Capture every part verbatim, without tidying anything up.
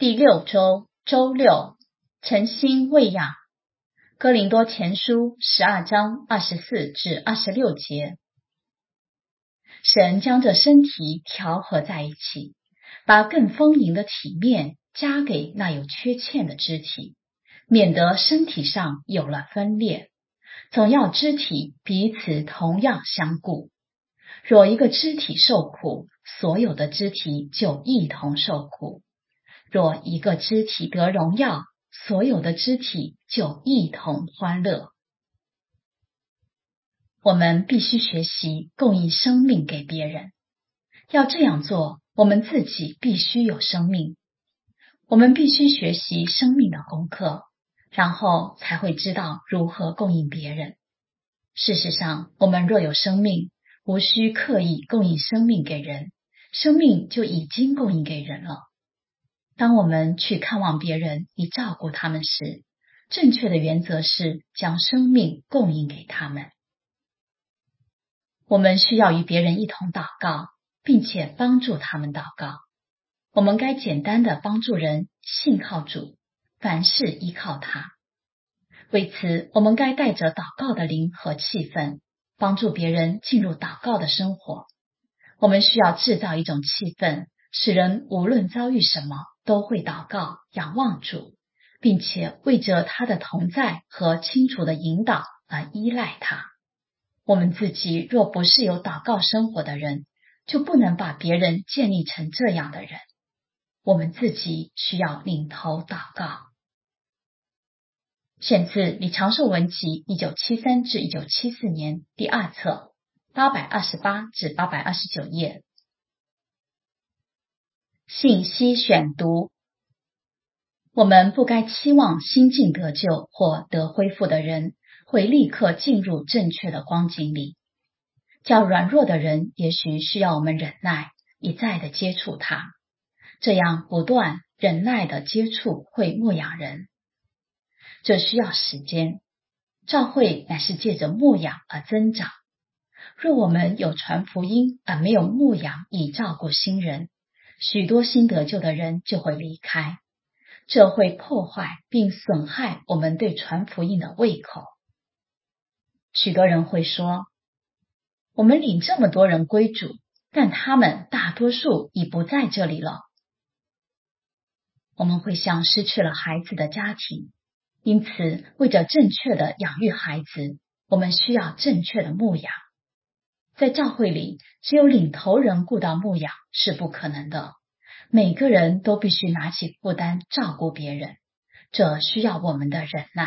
第六周周六，诚心喂养。哥林多前书十二章二十四至二十六节。神将这身体调和在一起，把更丰盈的体面加给那有缺欠的肢体，免得身体上有了分裂，总要肢体彼此同样相顾。若一个肢体受苦，所有的肢体就一同受苦；若一个肢体得荣耀，所有的肢体就一同欢乐。我们必须学习供应生命给别人，要这样做，我们自己必须有生命。我们必须学习生命的功课，然后才会知道如何供应别人。事实上，我们若有生命，无需刻意供应生命给人，生命就已经供应给人了。当我们去看望别人以照顾他们时，正确的原则是将生命供应给他们。我们需要与别人一同祷告，并且帮助他们祷告。我们该简单的帮助人信靠主，凡事依靠他。为此，我们该带着祷告的灵和气氛，帮助别人进入祷告的生活。我们需要制造一种气氛，使人无论遭遇什么，都会祷告，仰望主，并且为着他的同在和清楚的引导而依赖他。我们自己若不是有祷告生活的人，就不能把别人建立成这样的人。我们自己需要领头祷告。选自李长寿文集一九七三至一九七四年第二册八百二十八至八百二十九页。信息选读。我们不该期望新近得救或得恢复的人会立刻进入正确的光景里。较软弱的人也许需要我们忍耐，一再的接触他。这样不断忍耐的接触会牧养人。这需要时间。教会乃是借着牧养而增长。若我们有传福音而没有牧养以照顾新人，许多新得救的人就会离开。这会破坏并损害我们对传福音的胃口。许多人会说，我们领这么多人归主，但他们大多数已不在这里了。我们会像失去了孩子的家庭，因此为着正确的养育孩子，我们需要正确的牧养。在教会里，只有领头人顾到牧养是不可能的，每个人都必须拿起负担照顾别人，这需要我们的忍耐。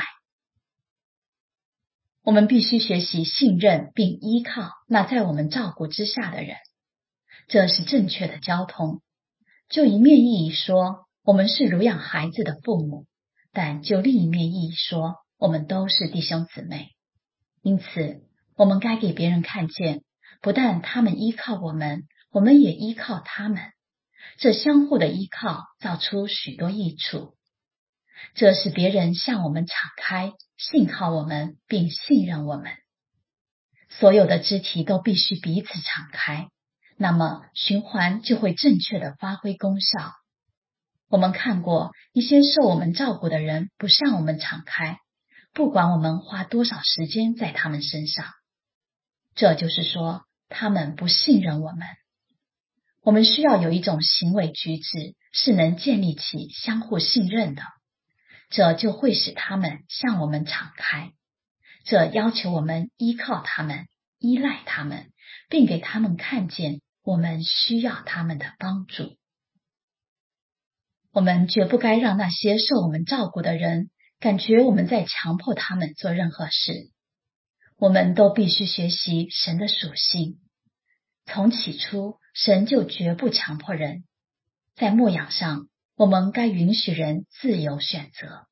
我们必须学习信任并依靠那在我们照顾之下的人，这是正确的交通。就一面意义说，我们是乳养孩子的父母，但就另一面意义说，我们都是弟兄姊妹。因此，我们该给别人看见，不但他们依靠我们，我们也依靠他们。这相互的依靠造出许多益处。这使别人向我们敞开，信靠我们，并信任我们。所有的肢体都必须彼此敞开，那么循环就会正确的发挥功效。我们看过一些受我们照顾的人不向我们敞开，不管我们花多少时间在他们身上。这就是说，他们不信任我们。我们需要有一种行为举止是能建立起相互信任的，这就会使他们向我们敞开。这要求我们依靠他们，依赖他们，并给他们看见我们需要他们的帮助。我们绝不该让那些受我们照顾的人感觉我们在强迫他们做任何事。我们都必须学习神的属性。从起初，神就绝不强迫人。在牧养上，我们该允许人自由选择。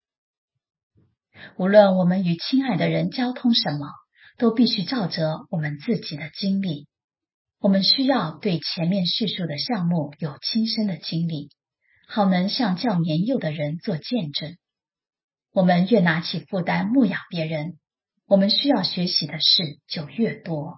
无论我们与亲爱的人交通什么，都必须照着我们自己的经历。我们需要对前面叙述的项目有亲身的经历，好能向较年幼的人做见证。我们越拿起负担牧养别人，我们需要学习的事就越多。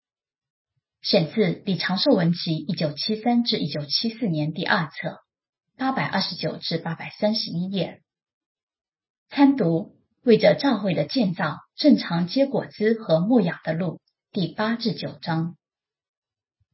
选自李长寿文集一九七三至一九七四年第二册八百二十九至八百三十一页。参读为着教会的建造正常结果子和牧养的路第八至九章。